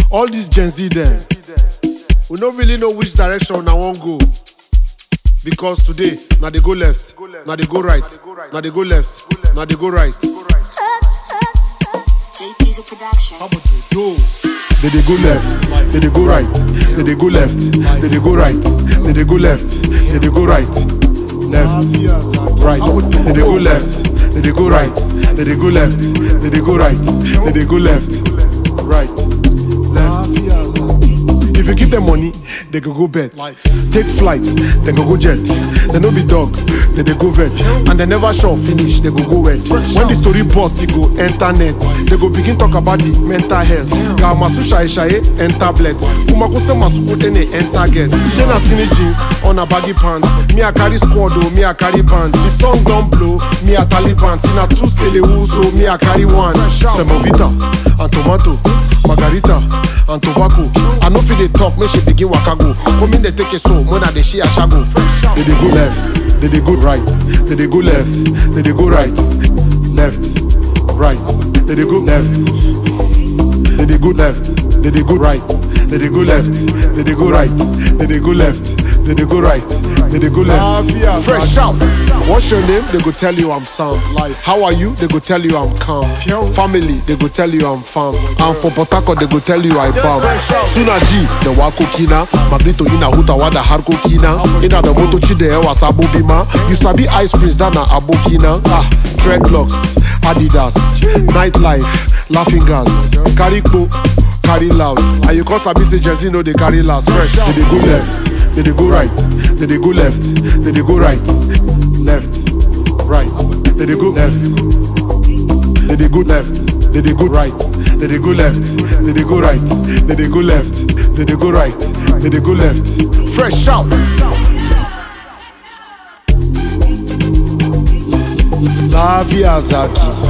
All these Gen Z them, we don't really know which direction I want go. Because today, now they go left, now they go right, now they go left, now they go right. JP's a production. How about they do? They go left, they go right, they go left, they go right, they go left, they go right, left, right, they go left, they go right, they go left, they go right, they go left, right, left. If you give them money, they go bet. Take flight, they go jet. They no be dog, they go vet. And they never sure finish, they go wet. When the story burst, they go internet. They go begin talk about the mental health. Ga masu shaye and tablet. Kumakuse masu kutene enter get. Shena skinny jeans on a baggy pants. Me a carry squad, me a carry band. The song don't blow, me a Taliban. Sina two scale so me a carry one. Semovita and tomato, margarita and tobacco. I know feel they talk, make she begin waka go. Come in they take it so, more than they share shago. They go left, they go right, they go left, they go right, left, right, they go left, they go left, they go right, they go left, they go right, they go left, they go right, they go left. Fresh out. What's your name? They go tell you I'm sound. How are you? They go tell you I'm calm. Family, they go tell you I'm farm. And for Port Harcourt, they go tell you I bomb. Suna G, the wako kina. Magnito ina huta wada harko kina. Ina the moto chi de ewa sabo bima. You sabi ice prince dana abokina. Dreadlocks, Adidas, nightlife, laughing gas, Karikpo, carry loud. And you call sabi say Jersey no they carry last. Fresh. They go left, they go right, they go left, they go right. Left, right, they go left, they go left, they go right, they go left, they go right, they go left, they go right, they go left. Fresh out. La Via Zaki.